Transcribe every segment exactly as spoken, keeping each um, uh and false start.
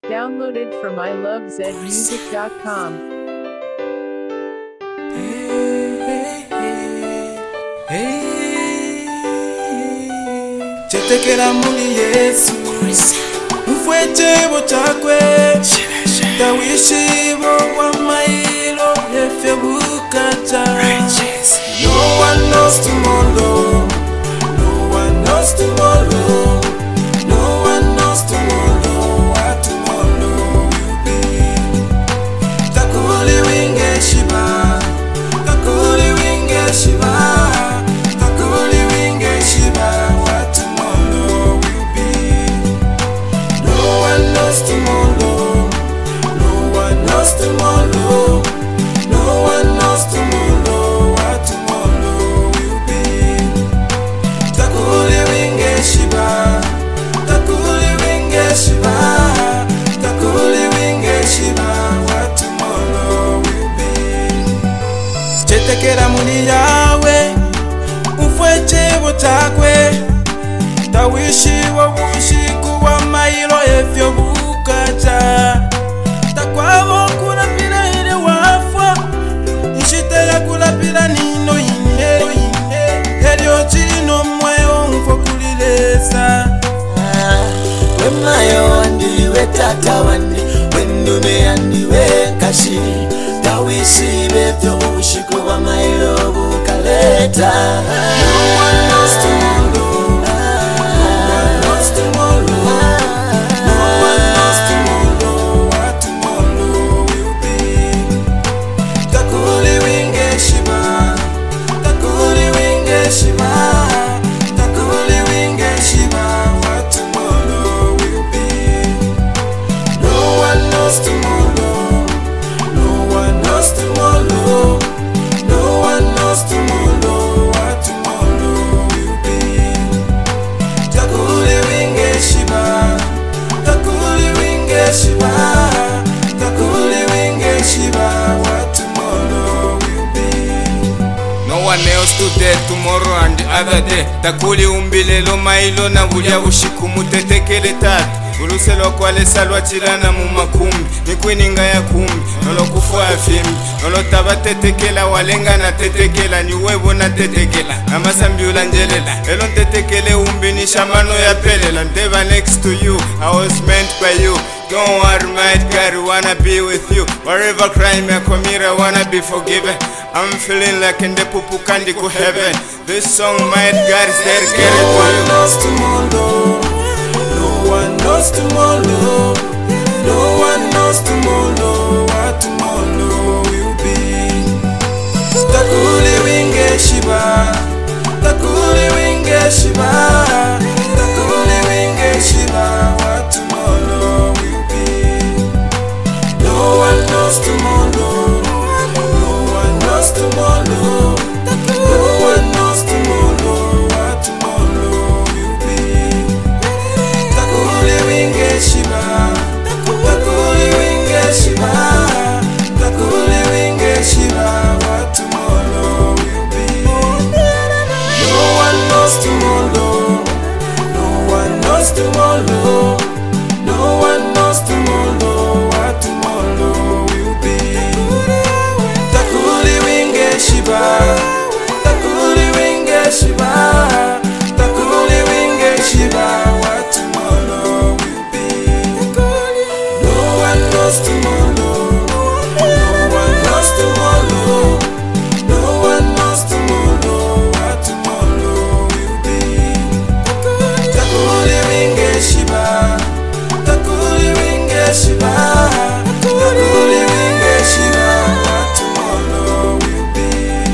Downloaded from I love zed music dot com. Chetekera muli Yesu mfwechebo chakwe tawishibo wa mailo yefe bukata. No one knows tomorrow, no one knows tomorrow, no one knows tomorrow, what tomorrow will be. Takuli winge shiba, takuli winge shiba, takuli winge shiba, what tomorrow will be. No one knows tomorrow, no one knows tomorrow, no one knows tomorrow, what tomorrow will be. Takuli winge shiba, takuli winge shiba, takuli winge shiba, what tomorrow will be. Chetekera muli yawe ufwechebo takwe tawishiwa bushiku wa mailo efyo bukata. Takwabo kulapila ile wafwa nshitela kulapila nino ine elyo chino mweo mfo kulilesa. Wemayo wandiwe tata wandi wendume yandiwe kashi tawishibe vyo ushiku wa mailo bukaleta. No one knows tomorrow, no one knows tomorrow, no one knows tomorrow, what tomorrow will be. Takuli winge shiba, takuli winge shiba, takuli winge shiba, what tomorrow will be. No one knows tomorrow, no one knows tomorrow, no one knows tomorrow, what tomorrow will be. Takuli winge shiba, takuli winge shiba, takuli winge shiba, what tomorrow will be. No one else today, tomorrow and the other day. Takuli umbilelo mailo na bulya bushiku mutetekele tatu. Uluselo kwale salwa chilana mu makumbi nikwininga ya kumbi nolo kufwa fimbi nolo tabatetekela walenga na tetekela ni webo na tetekela amasambiula njelela elo tetekele umbi ni shamano ya pelela ndeva next to you. I was meant by you. Don't worry, my God, wanna be with you. Wherever crime I commit, I wanna be forgiven. I'm feeling like in the pupu kandi ku heaven. This song, my God, is dedicated No to one you. knows tomorrow, no one knows tomorrow, no one knows tomorrow, what tomorrow will be. Takuli winge shiba, takuli winge shiba, takuli winge shiba, what tomorrow will be. No one knows tomorrow, no one knows tomorrow, no one knows tomorrow, what tomorrow will be. Takuli winge shiba, takuli winge shiba, takuli winge shiba, what tomorrow will be. No one knows tomorrow, no one knows tomorrow, no one knows tomorrow, what tomorrow will be. Takuli winge shiba, takuli winge shiba, takuli winge shiba, what tomorrow will be. No one knows tomorrow, no one knows tomorrow, no one knows tomorrow, what tomorrow will be. Takuli winge shiba, takuli winge shiba, takuli winge shiba, what tomorrow will be.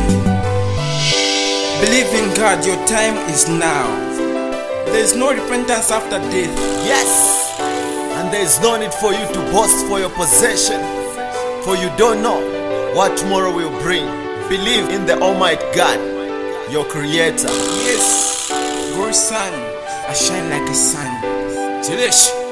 Believe in God, your time is now. There is no repentance after death. Yes, and there is no need for you to boast for your possession, for you don't know what tomorrow will bring. Believe in the Almighty God, your creator. Yes, God's son, I shine like a sun. Jilesh.